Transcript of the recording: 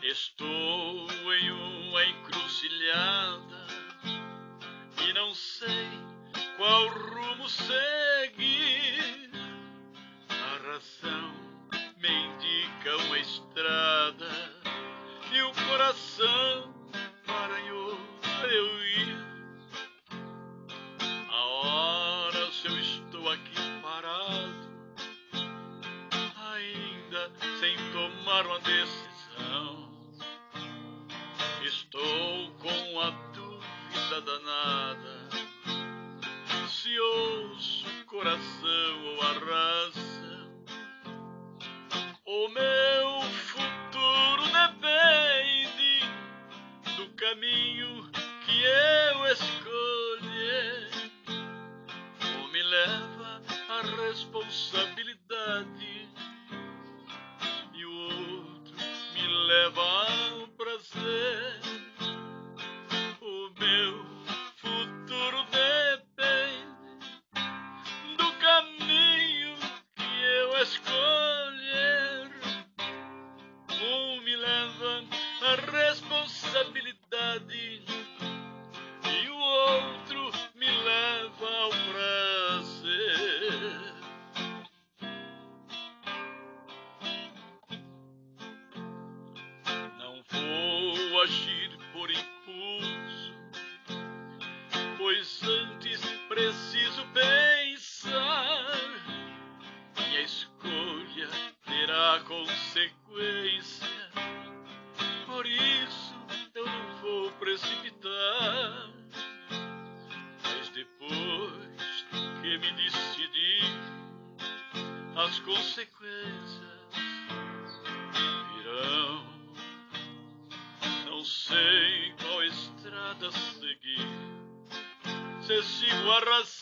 Estou em uma encruzilhada e não sei qual rumo seguir. A razão me indica uma estrada e o coração para eu ir. Há horas eu estou aqui parado, ainda sem tomar uma decisão. Estou com a dúvida danada, se ouço o coração ou a razão. O meu futuro depende do caminho que eu escolher. Um me leva a responsabilidade e o outro me leva ao prazer. O meu futuro depende do caminho que eu escolher. Um me leva a responsabilidade e o outro me leva ao prazer. Não vou agir por impulso, pois antes preciso pensar. Minha escolha terá consequência, por isso eu não vou precipitar. Mas depois que me decidir, as consequências virão. Não sei qual estrada seguir, se sigo a razão